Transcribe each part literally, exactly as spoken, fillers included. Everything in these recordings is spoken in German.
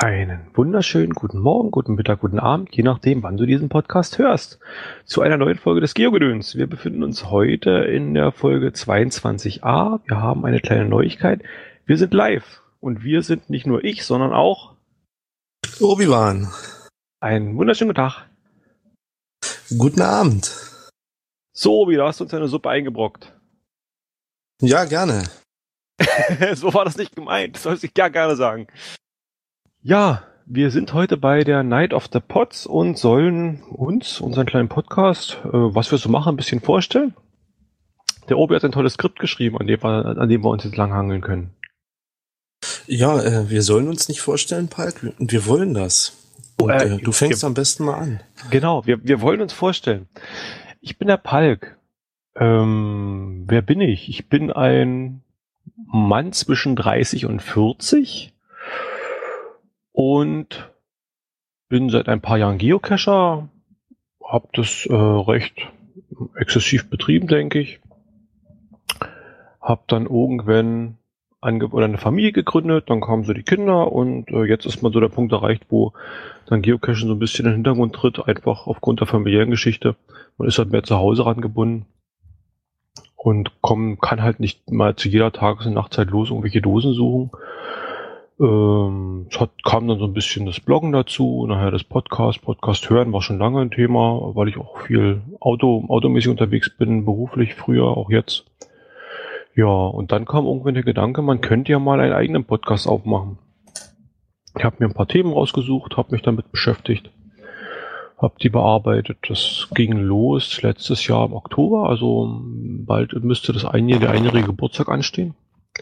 Einen wunderschönen guten Morgen, guten Mittag, guten Abend, je nachdem, wann du diesen Podcast hörst, zu einer neuen Folge des Geogedöns. Wir befinden uns heute in der Folge zweiundzwanzig a. Wir haben eine kleine Neuigkeit. Wir sind live und wir sind nicht nur ich, sondern auch Obi-Wan. Einen wunderschönen guten Tag. Guten Abend. So, Obi, da hast du uns eine Suppe eingebrockt. Ja, gerne. So war das nicht gemeint, das sollst du ja gerne sagen. Ja, wir sind heute bei der Night of the Pods und sollen uns, unseren kleinen Podcast, äh, was wir so machen, ein bisschen vorstellen. Der Obi hat ein tolles Skript geschrieben, an dem wir, an dem wir uns jetzt langhangeln können. Ja, äh, wir sollen uns nicht vorstellen, Palk, und wir wollen das. Und äh, du fängst wir, am besten mal an. Genau, wir, wir wollen uns vorstellen. Ich bin der Palk. Ähm, wer bin ich? Ich bin ein Mann zwischen dreißig und vierzig. Und bin seit ein paar Jahren Geocacher, habe das äh, recht exzessiv betrieben, denke ich. Habe dann irgendwann ange- oder eine Familie gegründet, dann kamen so die Kinder und äh, jetzt ist man so der Punkt erreicht, wo dann Geocachen so ein bisschen in den Hintergrund tritt, einfach aufgrund der familiären Geschichte. Man ist halt mehr zu Hause rangebunden und komm, kann halt nicht mal zu jeder Tages- und Nachtzeit los irgendwelche Dosen suchen. Ähm, es hat, kam dann so ein bisschen das Bloggen dazu, nachher das Podcast. Podcast hören war schon lange ein Thema, weil ich auch viel Auto, automäßig unterwegs bin, beruflich früher, auch jetzt. Ja, und dann kam irgendwann der Gedanke, man könnte ja mal einen eigenen Podcast aufmachen. Ich habe mir ein paar Themen rausgesucht, habe mich damit beschäftigt, habe die bearbeitet. Das ging los letztes Jahr im Oktober, also bald müsste das ein, der einjährige Geburtstag anstehen.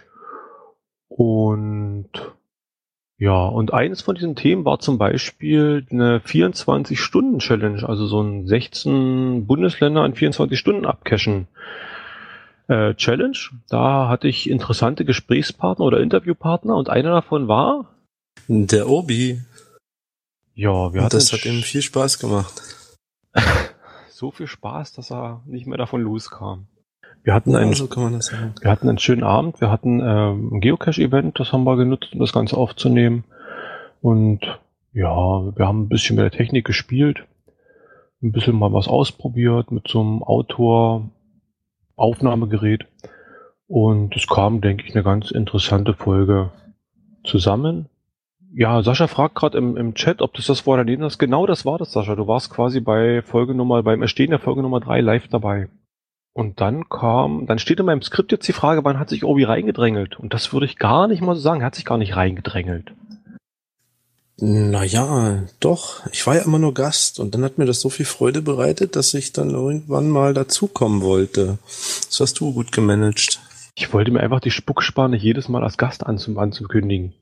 Und ja, und eines von diesen Themen war zum Beispiel eine vierundzwanzig-Stunden-Challenge, also so ein sechzehn Bundesländer in vierundzwanzig Stunden abcachen äh, Challenge. Da hatte ich interessante Gesprächspartner oder Interviewpartner und einer davon war der Obi. Ja, wir und hatten das hat ihm viel Spaß gemacht. So viel Spaß, dass er nicht mehr davon loskam. Wir hatten, ja, einen, so kann man das sagen. wir hatten einen schönen Abend, wir hatten ähm, ein Geocache-Event, das haben wir genutzt, um das Ganze aufzunehmen. Und ja, wir haben ein bisschen mit der Technik gespielt, ein bisschen mal was ausprobiert mit so einem Outdoor-Aufnahmegerät. Und es kam, denke ich, eine ganz interessante Folge zusammen. Ja, Sascha fragt gerade im, im Chat, ob das das war oder nicht. Das genau das war das, Sascha. Du warst quasi bei Folge Nummer, beim Erstehen der Folge Nummer drei live dabei. Und dann kam, dann steht in meinem Skript jetzt die Frage, wann hat sich Obi reingedrängelt? Und das würde ich gar nicht mal so sagen, er hat sich gar nicht reingedrängelt. Naja, doch. Ich war ja immer nur Gast und dann hat mir das so viel Freude bereitet, dass ich dann irgendwann mal dazukommen wollte. Das hast du gut gemanagt. Ich wollte mir einfach die Spuckspanne jedes Mal als Gast anzum- anzukündigen.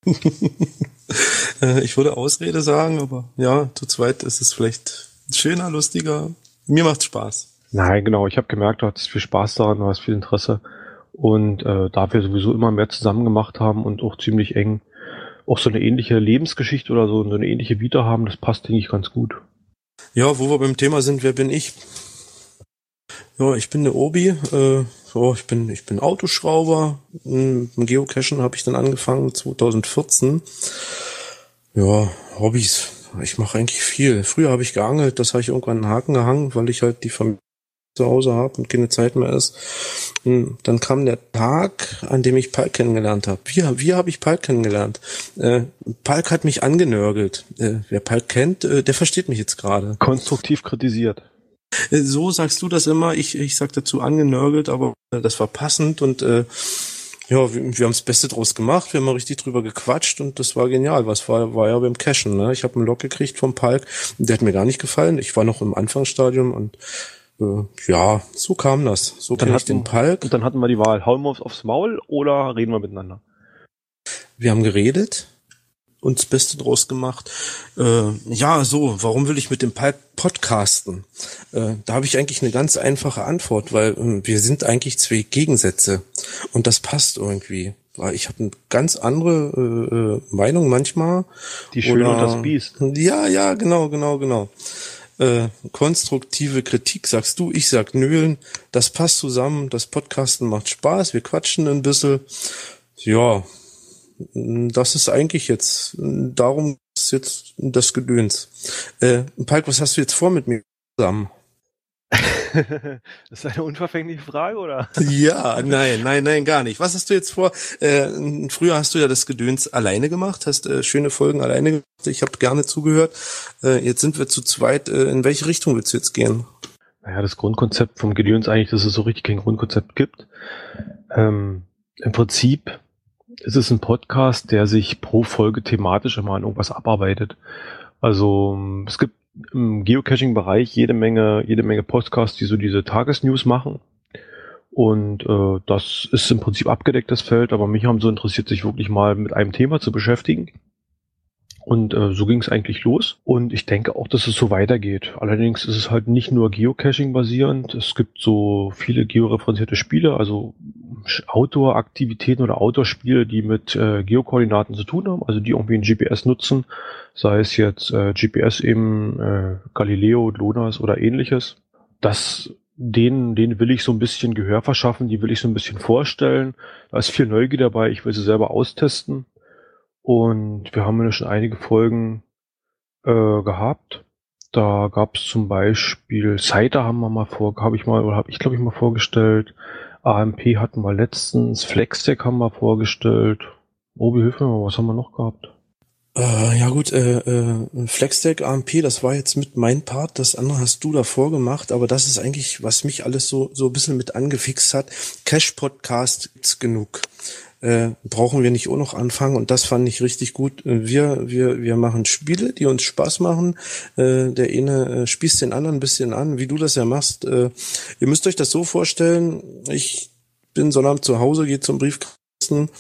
Ich würde Ausrede sagen, aber ja, zu zweit ist es vielleicht schöner, lustiger. Mir macht's Spaß. Nein, genau. Ich habe gemerkt, du hattest viel Spaß daran, du hast viel Interesse. Und äh, da wir sowieso immer mehr zusammen gemacht haben und auch ziemlich eng auch so eine ähnliche Lebensgeschichte oder so, so eine ähnliche Vita haben, das passt, denke ich, ganz gut. Ja, wo wir beim Thema sind, wer bin ich? Ja, ich bin der Obi. Äh, so, ich bin ich bin Autoschrauber. Mit dem Geocachen habe ich dann angefangen zwanzig vierzehn. Ja, Hobbys. Ich mache eigentlich viel. Früher habe ich geangelt, das habe ich irgendwann einen Haken gehangen, weil ich halt die Familie zu Hause habe und keine Zeit mehr ist. Und dann kam der Tag, an dem ich Palk kennengelernt habe. Wie, wie habe ich Palk kennengelernt? Äh, Palk hat mich angenörgelt. Äh, wer Palk kennt, äh, der versteht mich jetzt gerade. Konstruktiv kritisiert. Äh, so sagst du das immer. Ich, ich sag dazu angenörgelt, aber äh, das war passend und äh, ja, wir, wir haben das Beste draus gemacht, wir haben mal richtig drüber gequatscht und das war genial. Was war, war ja beim Cashen, ne? Ich habe einen Log gekriegt vom Palk, der hat mir gar nicht gefallen. Ich war noch im Anfangsstadium und äh, ja, so kam das. So Dann kenn ich den Palk. Und dann hatten wir die Wahl, hauen wir uns aufs Maul oder reden wir miteinander? Wir haben geredet, uns das Beste draus gemacht. Äh, ja, so, warum will ich mit dem Palk podcasten? Äh, da habe ich eigentlich eine ganz einfache Antwort, weil äh, wir sind eigentlich zwei Gegensätze und das passt irgendwie. Weil ich habe eine ganz andere äh, Meinung manchmal. Die Schöne Oder, und das Biest. Ja, ja, genau, genau, genau. Äh, konstruktive Kritik sagst du, ich sag nölen. Das passt zusammen, das Podcasten macht Spaß, wir quatschen ein bisschen. Ja, das ist eigentlich jetzt, darum ist jetzt das Gedöns. Äh, Palk, was hast du jetzt vor mit mir zusammen? Das ist eine unverfängliche Frage, oder? Ja, nein, nein, nein, gar nicht. Was hast du jetzt vor? Äh, früher hast du ja das Gedöns alleine gemacht, hast äh, schöne Folgen alleine gemacht. Ich habe gerne zugehört. Äh, jetzt sind wir zu zweit. Äh, in welche Richtung willst du jetzt gehen? Naja, das Grundkonzept vom Gedöns eigentlich, dass es so richtig kein Grundkonzept gibt. Ähm, im Prinzip ist es ein Podcast, der sich pro Folge thematisch immer an irgendwas abarbeitet. Also es gibt im Geocaching-Bereich jede Menge, jede Menge Podcasts, die so diese Tagesnews machen. Und äh, das ist im Prinzip abgedeckt, das Feld, aber mich haben so interessiert, sich wirklich mal mit einem Thema zu beschäftigen. Und äh, so ging es eigentlich los. Und ich denke auch, dass es so weitergeht. Allerdings ist es halt nicht nur Geocaching basierend. Es gibt so viele georeferenzierte Spiele, also Outdoor-Aktivitäten oder Outdoor-Spiele, die mit äh, Geokoordinaten zu tun haben, also die irgendwie ein G P S nutzen. Sei es jetzt äh, G P S eben, äh, Galileo, GLONASS oder ähnliches. Das, denen, denen will ich so ein bisschen Gehör verschaffen, die will ich so ein bisschen vorstellen. Da ist viel Neugier dabei, ich will sie selber austesten. Und wir haben ja schon einige Folgen äh, gehabt. Da gab es zum Beispiel Cider haben wir mal vor, habe ich mal, oder habe ich glaube ich mal vorgestellt. A M P hatten wir letztens, Flexdeck haben wir vorgestellt. Obi, hilf mir mal, was haben wir noch gehabt? Äh, ja gut, äh, äh, Flexdeck, A M P, das war jetzt mit mein Part, das andere hast du davor gemacht, aber das ist eigentlich, was mich alles so so ein bisschen mit angefixt hat. Cache-Podcast gibt's genug. Äh, brauchen wir nicht auch noch anfangen, und das fand ich richtig gut. Wir wir wir machen Spiele, die uns Spaß machen. Äh, der eine äh, spießt den anderen ein bisschen an, wie du das ja machst. Äh, ihr müsst euch das so vorstellen, ich bin Sonnabend zu Hause, gehe zum Briefkasten,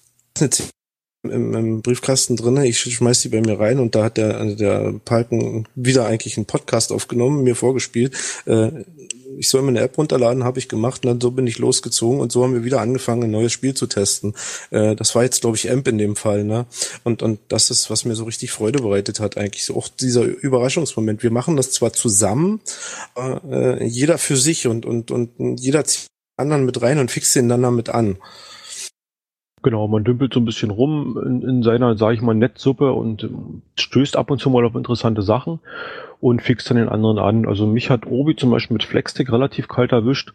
im, im Briefkasten drin, ich schmeiß die bei mir rein, und da hat der der Palken wieder eigentlich einen Podcast aufgenommen, mir vorgespielt. Äh, ich soll mir eine App runterladen, habe ich gemacht, und dann so bin ich losgezogen, und so haben wir wieder angefangen, ein neues Spiel zu testen. Äh, das war jetzt, glaube ich, Amp in dem Fall, ne? Und und das ist, was mir so richtig Freude bereitet hat, eigentlich so auch dieser Überraschungsmoment. Wir machen das zwar zusammen, äh, jeder für sich, und und und jeder zieht den anderen mit rein und fixt den dann damit an. Genau, man dümpelt so ein bisschen rum in, in seiner, sage ich mal, Netzsuppe und stößt ab und zu mal auf interessante Sachen und fixt dann den anderen an. Also mich hat Obi zum Beispiel mit Flexstick relativ kalt erwischt,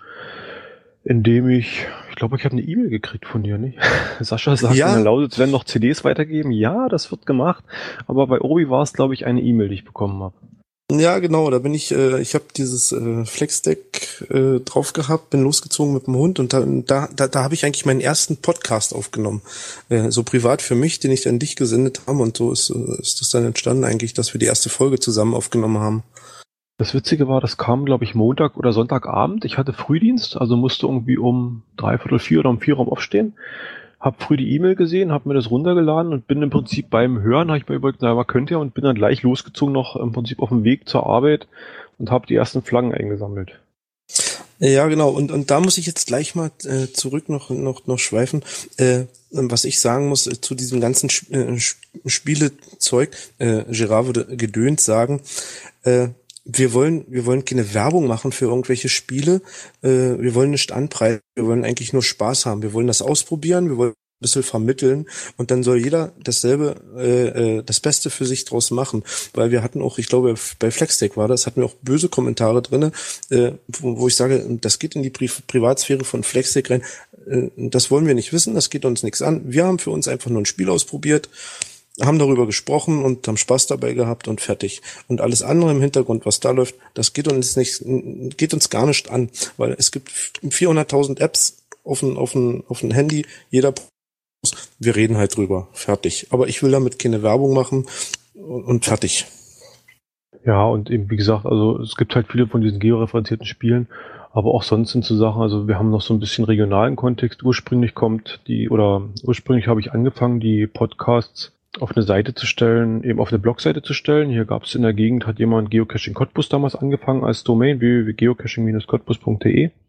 indem ich, ich glaube, ich habe eine E-Mail gekriegt von dir, nicht? Sascha sagt, Ja. in der Lausitz werden noch C Ds weitergeben. Ja, das wird gemacht, aber bei Obi war es, glaube ich, eine E-Mail, die ich bekommen habe. Ja, genau, da bin ich, äh, ich habe dieses äh, Flexdeck äh, drauf gehabt, bin losgezogen mit dem Hund, und da da da, da habe ich eigentlich meinen ersten Podcast aufgenommen, äh, so privat für mich, den ich an dich gesendet habe, und so ist ist das dann entstanden eigentlich, dass wir die erste Folge zusammen aufgenommen haben. Das Witzige war, das kam, glaube ich, Montag oder Sonntagabend. Ich hatte Frühdienst, also musste irgendwie um dreiviertel vier oder um vier Uhr aufstehen. Hab früh die E-Mail gesehen, hab mir das runtergeladen und bin im Prinzip beim Hören, habe ich mir überlegt, na, was könnt ihr? Und bin dann gleich losgezogen, noch im Prinzip auf dem Weg zur Arbeit, und habe die ersten Flaggen eingesammelt. Ja, genau. Und und da muss ich jetzt gleich mal äh, zurück noch noch noch schweifen. Äh, was ich sagen muss äh, zu diesem ganzen Sp- äh, Spielezeug, äh, Gerard würde gedöns sagen. Äh, wir wollen wir wollen keine Werbung machen für irgendwelche Spiele. Äh, wir wollen nicht anpreisen. Wir wollen eigentlich nur Spaß haben. Wir wollen das ausprobieren. Wir wollen ein bisschen vermitteln, und dann soll jeder dasselbe, äh, das Beste für sich draus machen, weil wir hatten auch, ich glaube, bei Flexdeck war das, hatten wir auch böse Kommentare drinne, äh, wo, wo ich sage, das geht in die Pri- Privatsphäre von Flexdeck rein, äh, das wollen wir nicht wissen, das geht uns nichts an. Wir haben für uns einfach nur ein Spiel ausprobiert, haben darüber gesprochen und haben Spaß dabei gehabt und fertig. Und alles andere im Hintergrund, was da läuft, das geht uns nicht, geht uns gar nicht an, weil es gibt vierhunderttausend Apps auf ein, auf ein, auf ein Handy, jeder wir reden halt drüber, fertig. Aber ich will damit keine Werbung machen, und fertig. Ja, und eben, wie gesagt, also es gibt halt viele von diesen georeferenzierten Spielen, aber auch sonst sind so Sachen, also wir haben noch so ein bisschen regionalen Kontext. Ursprünglich kommt die, oder ursprünglich habe ich angefangen, die Podcasts auf eine Seite zu stellen, eben auf eine Blogseite zu stellen. Hier gab es in der Gegend, hat jemand Geocaching Cottbus damals angefangen als Domain, w w w punkt geocaching Bindestrich cottbus punkt d e.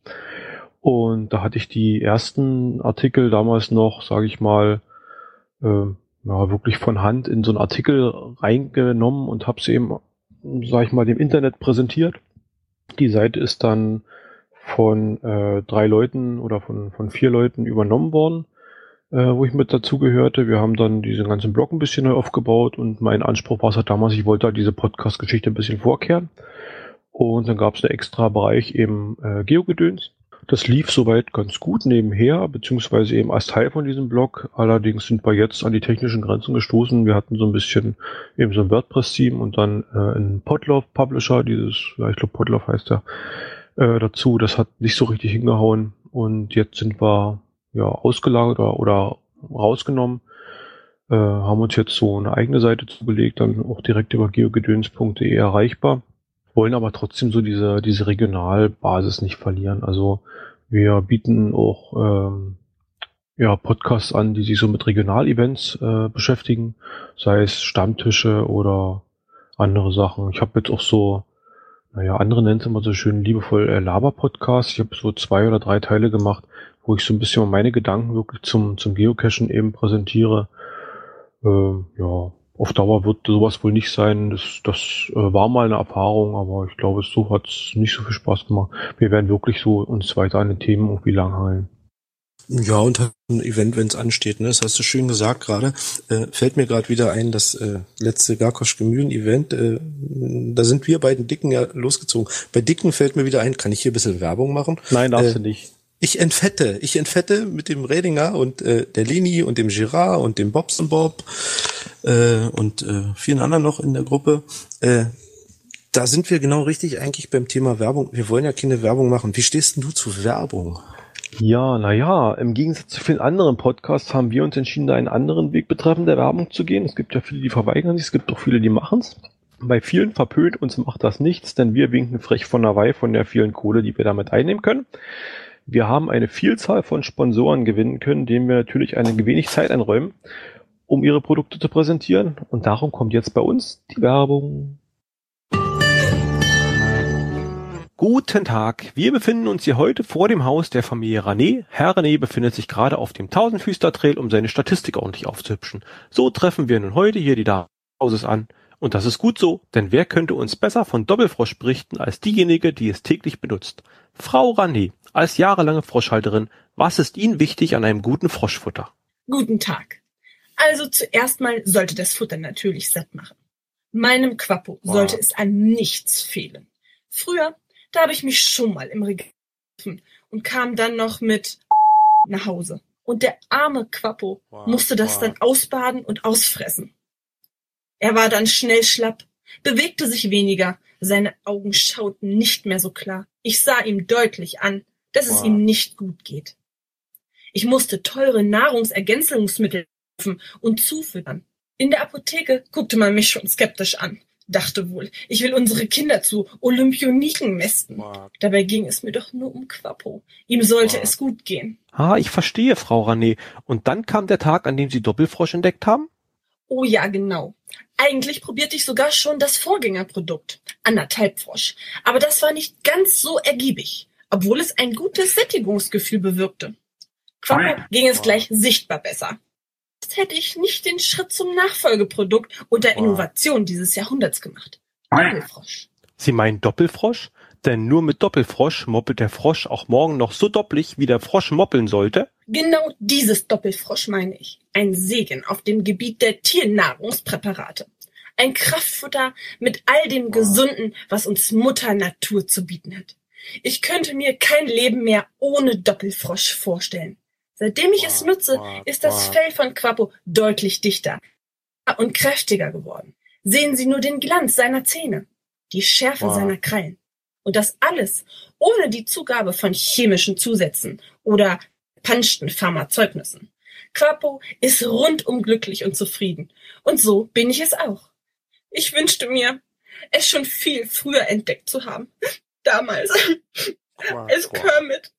Und da hatte ich die ersten Artikel damals noch, sage ich mal, äh, ja, wirklich von Hand in so einen Artikel reingenommen und habe sie eben, sage ich mal, dem Internet präsentiert. Die Seite ist dann von äh, drei Leuten oder von, von vier Leuten übernommen worden. äh, wo ich mit dazugehörte. Wir haben dann diesen ganzen Blog ein bisschen neu aufgebaut und mein Anspruch war es halt damals, ich wollte halt diese Podcast-Geschichte ein bisschen vorkehren. Und dann gab es einen extra Bereich eben äh, Geogedöns. Das lief soweit ganz gut nebenher, beziehungsweise eben als Teil von diesem Blog. Allerdings sind wir jetzt an die technischen Grenzen gestoßen. Wir hatten so ein bisschen eben so ein WordPress-Team und dann äh, einen Podlove-Publisher, dieses, ja, ich glaube Podlove heißt der, äh, dazu. Das hat nicht so richtig hingehauen und jetzt sind wir ja ausgelagert oder, oder rausgenommen. Äh, haben uns jetzt so eine eigene Seite zugelegt, dann auch direkt über geogedöns punkt de erreichbar. Wollen aber trotzdem so diese diese Regionalbasis nicht verlieren. Also wir bieten auch ähm, ja Podcasts an, die sich so mit Regionalevents äh, beschäftigen, sei es Stammtische oder andere Sachen. Ich habe jetzt auch so, naja, andere nennen es immer so schön liebevoll äh, Laber-Podcasts. Ich habe so zwei oder drei Teile gemacht, wo ich so ein bisschen meine Gedanken wirklich zum zum Geocachen eben präsentiere. Ähm, ja. Auf Dauer wird sowas wohl nicht sein. Das, das äh, war mal eine Erfahrung, aber ich glaube, so hat es nicht so viel Spaß gemacht. Wir werden wirklich so uns weiter an den Themen irgendwie langhalten. Ja, und halt ein Event, wenn es ansteht, ne? Das hast du schön gesagt gerade. Äh, fällt mir gerade wieder ein, das äh, letzte Garkoschke Mühlen-Event, äh, da sind wir beiden Dicken ja losgezogen. Bei Dicken fällt mir wieder ein, kann ich hier ein bisschen Werbung machen? Nein, darfst äh, du nicht. Ich entfette, ich entfette mit dem Redinger und äh, der Leni und dem Girard und dem Bobson Bob äh, und äh, vielen anderen noch in der Gruppe. Äh, da sind wir genau richtig eigentlich beim Thema Werbung. Wir wollen ja keine Werbung machen. Wie stehst denn du zu Werbung? Ja, naja, im Gegensatz zu vielen anderen Podcasts haben wir uns entschieden, da einen anderen Weg betreffend der Werbung zu gehen. Es gibt ja viele, die verweigern sich, es gibt auch viele, die machen es. Bei vielen verpönt, uns macht das nichts, denn wir winken frech von der Weih von der vielen Kohle, die wir damit einnehmen können. Wir haben eine Vielzahl von Sponsoren gewinnen können, denen wir natürlich eine wenig Zeit einräumen, um ihre Produkte zu präsentieren. Und darum kommt jetzt bei uns die Werbung. Guten Tag, wir befinden uns hier heute vor dem Haus der Familie Rané. Herr Rané befindet sich gerade auf dem Tausendfüßler-Trail, um seine Statistik ordentlich aufzuhübschen. So treffen wir nun heute hier die Dame des Hauses an. Und das ist gut so, denn wer könnte uns besser von Doppelfrosch berichten als diejenige, die es täglich benutzt? Frau Rané, als jahrelange Froschhalterin, was ist Ihnen wichtig an einem guten Froschfutter? Guten Tag. Also zuerst mal sollte das Futter natürlich satt machen. Meinem Quappo sollte es an nichts fehlen. Früher, da habe ich mich schon mal im Regal getroffen und kam dann noch mit nach Hause. Und der arme Quappo musste das dann ausbaden und ausfressen. Er war dann schnell schlapp, bewegte sich weniger, seine Augen schauten nicht mehr so klar. Ich sah ihm deutlich an, dass es ihm nicht gut geht. Ich musste teure Nahrungsergänzungsmittel kaufen und zufüttern. In der Apotheke guckte man mich schon skeptisch an. Dachte wohl, ich will unsere Kinder zu Olympioniken mästen. Wow. Dabei ging es mir doch nur um Quappo. Ihm sollte wow. es gut gehen. Ah, ich verstehe, Frau Rané. Und dann kam der Tag, an dem Sie Doppelfrosch entdeckt haben? Oh ja, genau. Eigentlich probierte ich sogar schon das Vorgängerprodukt, Anderthalbfrosch. Aber das war nicht ganz so ergiebig, obwohl es ein gutes Sättigungsgefühl bewirkte. Quappo ging es gleich sichtbar besser. Jetzt hätte ich nicht den Schritt zum Nachfolgeprodukt und der Innovation dieses Jahrhunderts gemacht. Doppelfrosch. Sie meinen Doppelfrosch? Denn nur mit Doppelfrosch moppelt der Frosch auch morgen noch so doppelig, wie der Frosch moppeln sollte? Genau dieses Doppelfrosch meine ich. Ein Segen auf dem Gebiet der Tiernahrungspräparate. Ein Kraftfutter mit all dem Gesunden, was uns Mutter Natur zu bieten hat. Ich könnte mir kein Leben mehr ohne Doppelfrosch vorstellen. Seitdem ich es nutze, ist das Fell von Quappo deutlich dichter und kräftiger geworden. Sehen Sie nur den Glanz seiner Zähne, die Schärfe wow. seiner Krallen. Und das alles ohne die Zugabe von chemischen Zusätzen oder panschten Pharmazeugnissen. Quappo ist rundum glücklich und zufrieden. Und so bin ich es auch. Ich wünschte mir, es schon viel früher entdeckt zu haben. Damals. Als Kermit.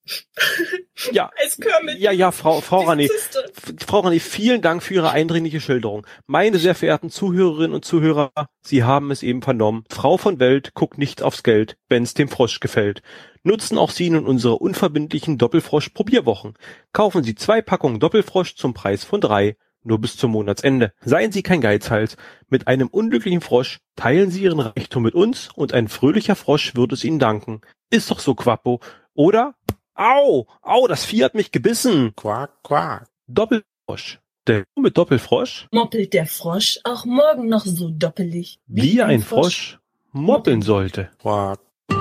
Ja, als Kermit. Ja, ja, Frau, Frau Rané. Frau Rané, vielen Dank für Ihre eindringliche Schilderung. Meine sehr verehrten Zuhörerinnen und Zuhörer, Sie haben es eben vernommen. Frau von Welt guckt nicht aufs Geld, wenn's dem Frosch gefällt. Nutzen auch Sie nun unsere unverbindlichen Doppelfrosch-Probierwochen. Kaufen Sie zwei Packungen Doppelfrosch zum Preis von drei. Nur bis zum Monatsende. Seien Sie kein Geizhals. Mit einem unglücklichen Frosch teilen Sie Ihren Reichtum mit uns und ein fröhlicher Frosch wird es Ihnen danken. Ist doch so, Quappo. Oder? Au! Au, das Vieh hat mich gebissen. Quack, quack. Doppel Frosch. Der mit Doppelfrosch? Moppelt der Frosch auch morgen noch so doppelig, wie, wie ein Frosch, Frosch moppeln sollte. Quack.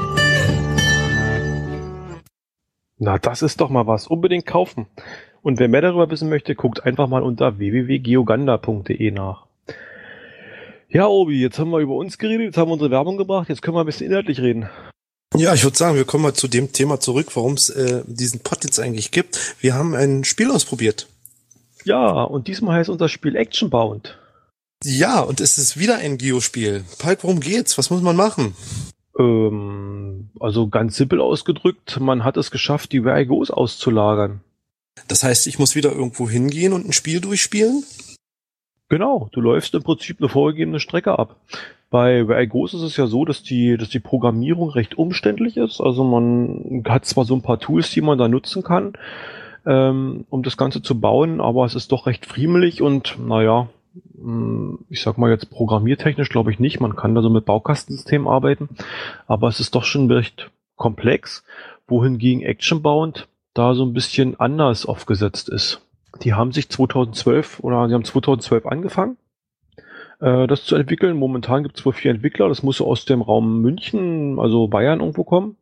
Na, das ist doch mal was. Unbedingt kaufen. Und wer mehr darüber wissen möchte, guckt einfach mal unter w w w punkt geoganda punkt de nach. Ja, Obi, jetzt haben wir über uns geredet, jetzt haben wir unsere Werbung gebracht, jetzt können wir ein bisschen inhaltlich reden. Ja, ich würde sagen, wir kommen mal zu dem Thema zurück, warum es äh, diesen Pod jetzt eigentlich gibt. Wir haben ein Spiel ausprobiert. Ja, und diesmal heißt unser Spiel Actionbound. Ja, und es ist wieder ein Geo-Spiel. Palk, worum geht's? Was muss man machen? Ähm, also ganz simpel ausgedrückt, man hat es geschafft, die Where I Go's auszulagern. Das heißt, ich muss wieder irgendwo hingehen und ein Spiel durchspielen? Genau, du läufst im Prinzip eine vorgegebene Strecke ab. Bei Where I Go's ist es ja so, dass die, dass die Programmierung recht umständlich ist. Also man hat zwar so ein paar Tools, die man da nutzen kann, ähm, um das Ganze zu bauen, aber es ist doch recht friemelig und naja, ich sag mal jetzt programmiertechnisch glaube ich nicht. Man kann da so mit Baukastensystemen arbeiten, aber es ist doch schon recht komplex, wohingegen Actionbound da so ein bisschen anders aufgesetzt ist. Die haben sich zweitausendzwölf oder sie haben zweitausendzwölf angefangen, äh, das zu entwickeln. Momentan gibt es wohl vier Entwickler. Das muss so aus dem Raum München, also Bayern irgendwo kommen.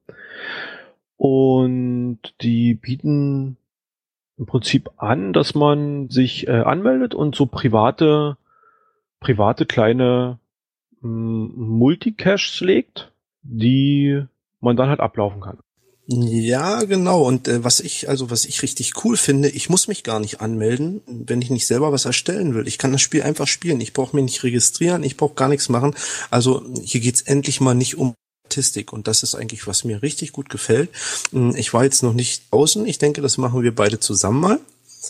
Und die bieten im Prinzip an, dass man sich äh, anmeldet und so private, private kleine m- Multicaches legt, die man dann halt ablaufen kann. Ja, genau. Und äh, was ich, also was ich richtig cool finde, ich muss mich gar nicht anmelden, wenn ich nicht selber was erstellen will. Ich kann das Spiel einfach spielen. Ich brauche mich nicht registrieren, ich brauche gar nichts machen. Also hier geht's endlich mal nicht um Statistik. Und das ist eigentlich, was mir richtig gut gefällt. Ich war jetzt noch nicht außen. Ich denke, das machen wir beide zusammen mal.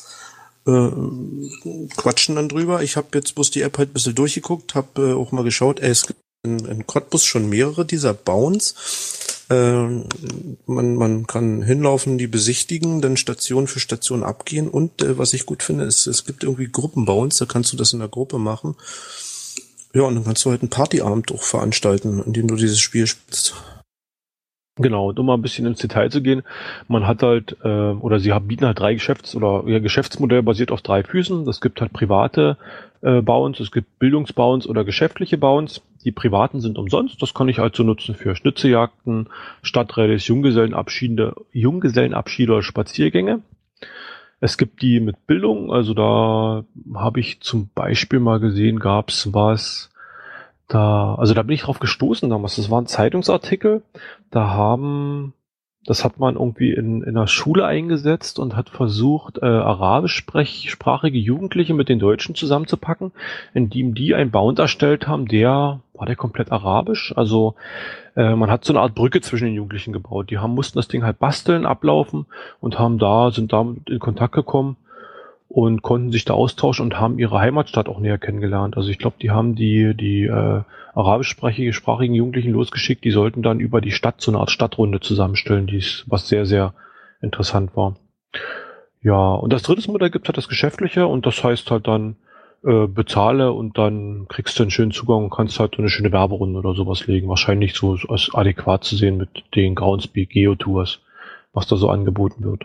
Äh, quatschen dann drüber. Ich habe jetzt bloß die App halt ein bisschen durchgeguckt, habe äh, auch mal geschaut, ey, es gibt in, in Cottbus schon mehrere dieser Bounds. Äh, man, man kann hinlaufen, die besichtigen, dann Station für Station abgehen und äh, was ich gut finde, ist, es gibt irgendwie Gruppenbounds, da kannst du das in der Gruppe machen. Ja, und dann kannst du halt einen Partyabend auch veranstalten, in dem du dieses Spiel spielst. Genau, und um mal ein bisschen ins Detail zu gehen, man hat halt, äh, oder sie haben, bieten halt drei Geschäfts- oder ihr Geschäftsmodell basiert auf drei Füßen. Es gibt halt private äh, Bounds, es gibt Bildungsbounds oder geschäftliche Bounds. Die privaten sind umsonst, das kann ich halt so nutzen für Schnitzejagden, Stadtrallyes, Junggesellenabschiede, Junggesellenabschiede oder Spaziergänge. Es gibt die mit Bildung, also da habe ich zum Beispiel mal gesehen, gab's was, da, also da bin ich drauf gestoßen damals, das war ein Zeitungsartikel, da haben, das hat man irgendwie in, in der Schule eingesetzt und hat versucht, äh, arabischsprachige Jugendliche mit den Deutschen zusammenzupacken, indem die einen Bound erstellt haben, der, war der komplett arabisch, also äh, man hat so eine Art Brücke zwischen den Jugendlichen gebaut, die haben, mussten das Ding halt basteln, ablaufen und haben da, sind da in Kontakt gekommen und konnten sich da austauschen und haben ihre Heimatstadt auch näher kennengelernt. Also ich glaube, die haben die die äh, arabischsprachige sprachigen Jugendlichen losgeschickt, die sollten dann über die Stadt so eine Art Stadtrunde zusammenstellen, dies, was sehr, sehr interessant war. Ja, und das dritte Modell gibt halt das Geschäftliche und das heißt halt dann, äh, bezahle und dann kriegst du einen schönen Zugang und kannst halt so eine schöne Werberunde oder sowas legen. Wahrscheinlich so als adäquat zu sehen mit den Groundspeak Geo-Tours, was da so angeboten wird.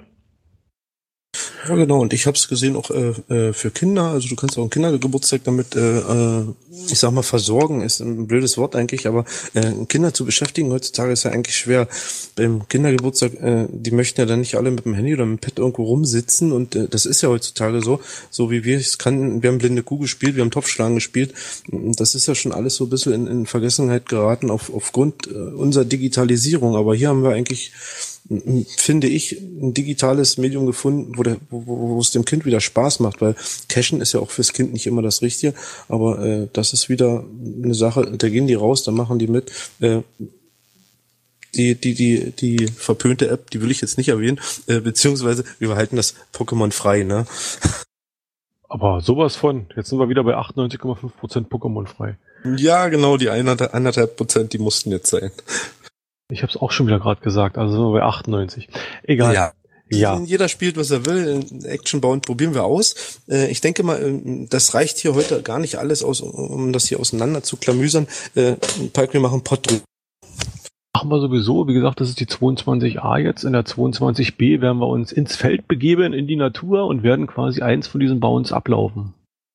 Ja, genau. Und ich habe es gesehen auch äh, für Kinder. Also du kannst auch einen Kindergeburtstag damit, äh, ich sag mal, versorgen. Ist ein blödes Wort eigentlich, aber äh, Kinder zu beschäftigen heutzutage ist ja eigentlich schwer. Beim Kindergeburtstag, äh, die möchten ja dann nicht alle mit dem Handy oder mit dem Pad irgendwo rumsitzen. Und äh, das ist ja heutzutage so, so wie wir es kannten. Wir haben blinde Kuh gespielt, wir haben Topfschlagen gespielt. Das ist ja schon alles so ein bisschen in, in Vergessenheit geraten auf, aufgrund äh, unserer Digitalisierung. Aber hier haben wir eigentlich, finde ich, ein digitales Medium gefunden, wo, der, wo, wo es dem Kind wieder Spaß macht, weil Cashen ist ja auch fürs Kind nicht immer das Richtige, aber äh, das ist wieder eine Sache, da gehen die raus, da machen die mit. Äh, die die die die verpönte App, die will ich jetzt nicht erwähnen, äh, beziehungsweise wir behalten das Pokémon frei, ne? Aber sowas von, jetzt sind wir wieder bei achtundneunzig Komma fünf Prozent Pokémon frei. Ja, genau, die anderthalb Prozent, die mussten jetzt sein. Ich habe es auch schon wieder gerade gesagt, also sind wir bei achtundneunzig. Egal. Ja. Ja. Jeder spielt, was er will. Actionbound probieren wir aus. Ich denke mal, das reicht hier heute gar nicht alles aus, um das hier auseinander zu klamüsern. Palk, wir machen Pott drüber. Machen wir sowieso. Wie gesagt, das ist die zweiundzwanzig a jetzt. In der zweiundzwanzig b werden wir uns ins Feld begeben, in die Natur und werden quasi eins von diesen Bounds ablaufen.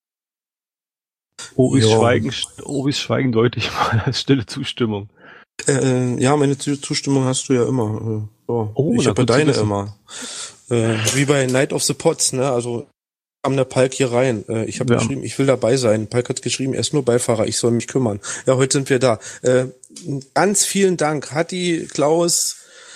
Obis Schweigen, Obis Schweigen deutlich mal als stille Zustimmung. Äh, ja, meine Zustimmung hast du ja immer. So. Oh, ich habe deine immer. Äh, wie bei Night of the Pots, ne? Also kam der Palk hier rein. Äh, ich habe ja. geschrieben, ich will dabei sein. Palk hat geschrieben, er ist nur Beifahrer, ich soll mich kümmern. Ja, heute sind wir da. Äh, ganz vielen Dank, Hatti, Klaus.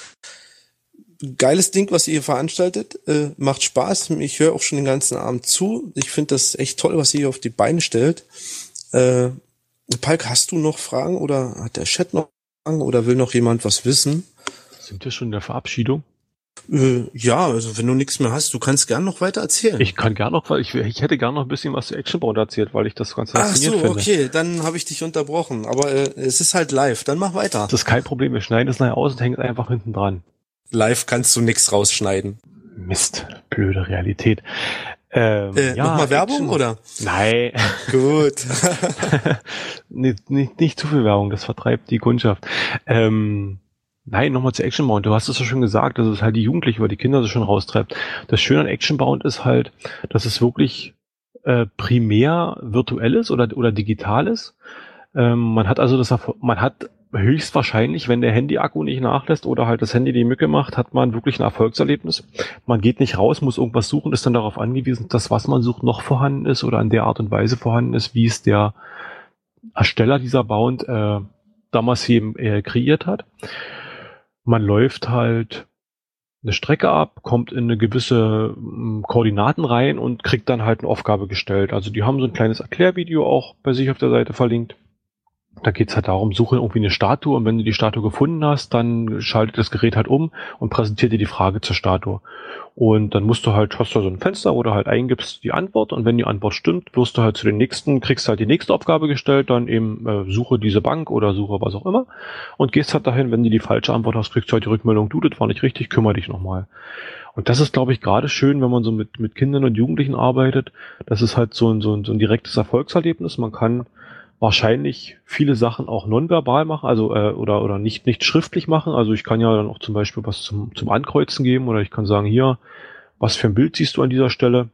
Geiles Ding, was ihr hier veranstaltet. Äh, macht Spaß. Ich höre auch schon den ganzen Abend zu. Ich finde das echt toll, was ihr hier auf die Beine stellt. Äh, Palk, hast du noch Fragen oder hat der Chat noch Fragen oder will noch jemand was wissen? Sind wir schon in der Verabschiedung? Äh, ja, also wenn du nichts mehr hast, du kannst gern noch weiter erzählen. Ich kann gern noch, weil ich, ich hätte gern noch ein bisschen was zu Actionbound erzählt, weil ich das ganz faszinierend finde. Ach so, okay, dann habe ich dich unterbrochen. Aber äh, es ist halt live, dann mach weiter. Das ist kein Problem, wir schneiden es nachher aus und hängen es einfach hinten dran. Live kannst du nichts rausschneiden. Mist, blöde Realität. Ähm, äh, ja, Nochmal Werbung, Action. Oder? Nein. Gut. nicht, nicht, nicht zu viel Werbung, das vertreibt die Kundschaft. Ähm, nein, nochmal zu Actionbound. Du hast es ja schon gesagt, dass es halt die Jugendlichen oder die Kinder so schon raustreibt. Das Schöne an Actionbound ist halt, dass es wirklich äh, primär virtuell ist oder, oder digital ist. Ähm, man hat also das, man hat höchstwahrscheinlich, wenn der Handy-Akku nicht nachlässt oder halt das Handy die Mücke macht, hat man wirklich ein Erfolgserlebnis. Man geht nicht raus, muss irgendwas suchen, ist dann darauf angewiesen, dass was man sucht noch vorhanden ist oder in der Art und Weise vorhanden ist, wie es der Ersteller dieser Bound äh, damals eben äh, kreiert hat. Man läuft halt eine Strecke ab, kommt in eine gewisse ähm, Koordinaten rein und kriegt dann halt eine Aufgabe gestellt. Also die haben so ein kleines Erklärvideo auch bei sich auf der Seite verlinkt. Da geht's halt darum, suche irgendwie eine Statue und wenn du die Statue gefunden hast, dann schaltet das Gerät halt um und präsentiert dir die Frage zur Statue. Und dann musst du halt, hast du so ein Fenster, wo du halt eingibst die Antwort und wenn die Antwort stimmt, wirst du halt zu den nächsten, kriegst halt die nächste Aufgabe gestellt, dann eben äh, suche diese Bank oder suche was auch immer und gehst halt dahin, wenn du die falsche Antwort hast, kriegst du halt die Rückmeldung, du, das war nicht richtig, kümmere dich nochmal. Und das ist, glaube ich, gerade schön, wenn man so mit, mit Kindern und Jugendlichen arbeitet. Das ist halt so ein, so ein, so ein direktes Erfolgserlebnis. Man kann wahrscheinlich viele Sachen auch nonverbal machen, also äh, oder oder nicht nicht schriftlich machen. Also ich kann ja dann auch zum Beispiel was zum zum Ankreuzen geben oder ich kann sagen, hier, was für ein Bild siehst du an dieser Stelle?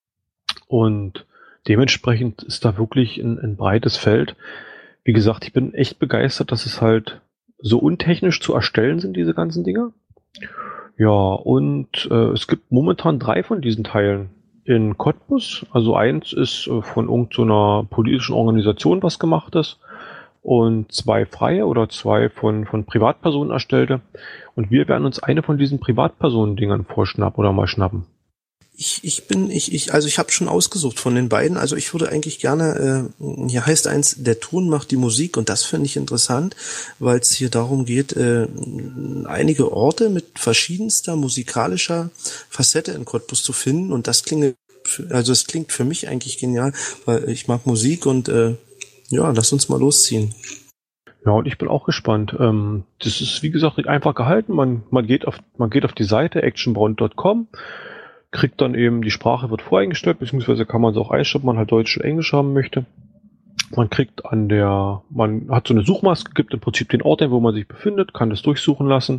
Und dementsprechend ist da wirklich ein, ein breites Feld. Wie gesagt, ich bin echt begeistert, dass es halt so untechnisch zu erstellen sind, diese ganzen Dinge. Ja, und äh, es gibt momentan drei von diesen Teilen in Cottbus. Also eins ist äh, von irgendeiner politischen Organisation was gemachtes und zwei freie oder zwei von von Privatpersonen erstellte. Und wir werden uns eine von diesen Privatpersonen-Dingern vorschnappen oder mal schnappen. Ich, ich bin, ich, ich, also ich habe schon ausgesucht von den beiden. Also ich würde eigentlich gerne, äh, hier heißt eins, der Ton macht die Musik und das finde ich interessant, weil es hier darum geht, äh, einige Orte mit verschiedenster musikalischer Facette in Cottbus zu finden und das klingt, also es klingt für mich eigentlich genial, weil ich mag Musik und äh, ja, lass uns mal losziehen. Ja, und ich bin auch gespannt. Ähm, das ist wie gesagt einfach gehalten. Man, man geht auf, man geht auf die Seite actionbound punkt com. Kriegt dann eben, die Sprache wird voreingestellt, beziehungsweise kann man es auch einstellen, ob man halt Deutsch und Englisch haben möchte. Man kriegt an der, man hat so eine Suchmaske, gibt im Prinzip den Ort ein, wo man sich befindet, kann das durchsuchen lassen.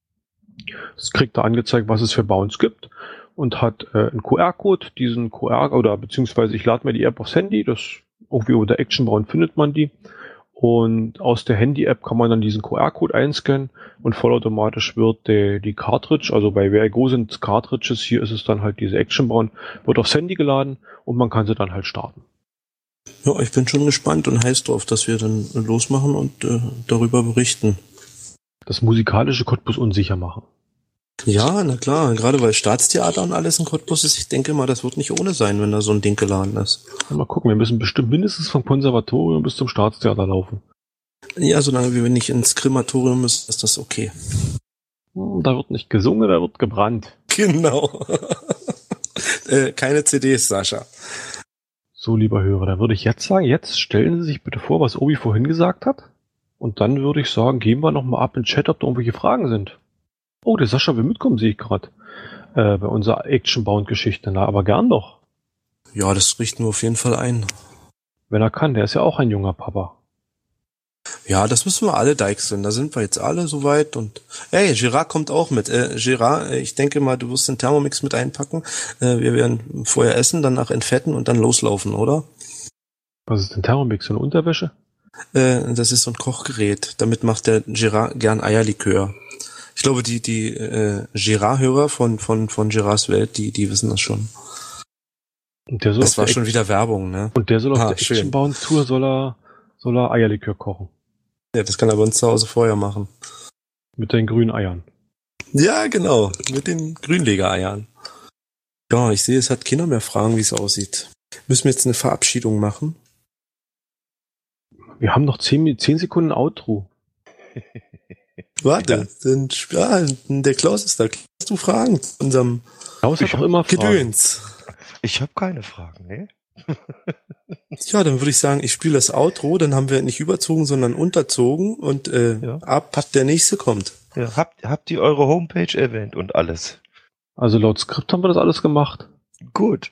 Es kriegt da angezeigt, was es für Bounds gibt und hat äh, einen Q R-Code, diesen Q R, oder beziehungsweise ich lade mir die App aufs Handy, das irgendwie unter Actionbound findet man die. Und aus der Handy-App kann man dann diesen Q R-Code einscannen und vollautomatisch wird die, die Cartridge, also bei Vergo sind Cartridges, hier ist es dann halt diese Actionbound, wird aufs Handy geladen und man kann sie dann halt starten. Ja, ich bin schon gespannt und heiß drauf, dass wir dann losmachen und äh, darüber berichten. Das musikalische Cottbus unsicher machen. Ja, na klar, gerade weil Staatstheater und alles in Cottbus ist, ich denke mal, das wird nicht ohne sein, wenn da so ein Ding geladen ist. Ja, mal gucken, wir müssen bestimmt mindestens vom Konservatorium bis zum Staatstheater laufen. Ja, solange wir nicht ins Krematorium müssen, ist das okay. Da wird nicht gesungen, da wird gebrannt. Genau. äh, keine C Ds, Sascha. So, lieber Hörer, da würde ich jetzt sagen, jetzt stellen Sie sich bitte vor, was Obi vorhin gesagt hat. Und dann würde ich sagen, gehen wir nochmal ab in den Chat, ob da irgendwelche Fragen sind. Oh, der Sascha will mitkommen, sehe ich gerade. Äh, bei unserer Actionbound-Geschichte. Na, aber gern doch. Ja, das richten wir auf jeden Fall ein. Wenn er kann, der ist ja auch ein junger Papa. Ja, das müssen wir alle deichseln. Da sind wir jetzt alle soweit und ey, Gerard kommt auch mit. Äh, Gerard, ich denke mal, du wirst den Thermomix mit einpacken. Äh, wir werden vorher essen, danach entfetten und dann loslaufen, oder? Was ist denn Thermomix? So eine Unterwäsche? Äh, das ist so ein Kochgerät. Damit macht der Gerard gern Eierlikör. Ich glaube, die die äh, Gerard-Hörer von von von Gerards Welt, die die wissen das schon. Und der soll das war der schon wieder Werbung, ne? Und der soll auf ah, der Action-Bounce-Tour soll er, soll er Eierlikör kochen. Ja, das kann er bei uns zu Hause vorher machen. Mit den grünen Eiern. Ja, genau. Mit den Grünlegereiern. Ja, ich sehe, es hat keiner mehr Fragen, wie es aussieht. Müssen wir jetzt eine Verabschiedung machen? Wir haben noch zehn, zehn Sekunden Outro. Warte, denn, ja, der Klaus ist da. Hast du Fragen zu unserem Klaus hat doch immer Fragen. Gedöns? Ich habe keine Fragen, ne? Ja, dann würde ich sagen, ich spiele das Outro, dann haben wir nicht überzogen, sondern unterzogen und äh, Ja. ab der nächste kommt. Ja, habt, habt ihr eure Homepage erwähnt und alles? Also laut Skript haben wir das alles gemacht. Gut.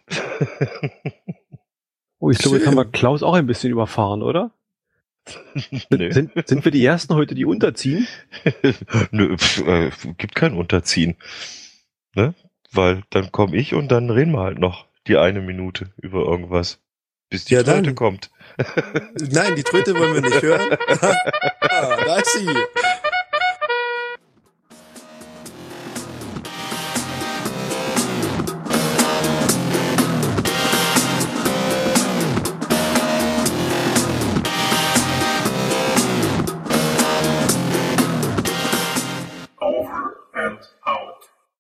Oh, ich glaube, jetzt Schön. haben wir Klaus auch ein bisschen überfahren, oder? Nö. Sind, sind wir die Ersten heute, die unterziehen? Nö, pf, äh, gibt kein Unterziehen. Ne? Weil dann komme ich und dann reden wir halt noch die eine Minute über irgendwas. Bis die Ja, Tröte dann. kommt. Nein, die Tröte wollen wir nicht hören. ah, da ist sie.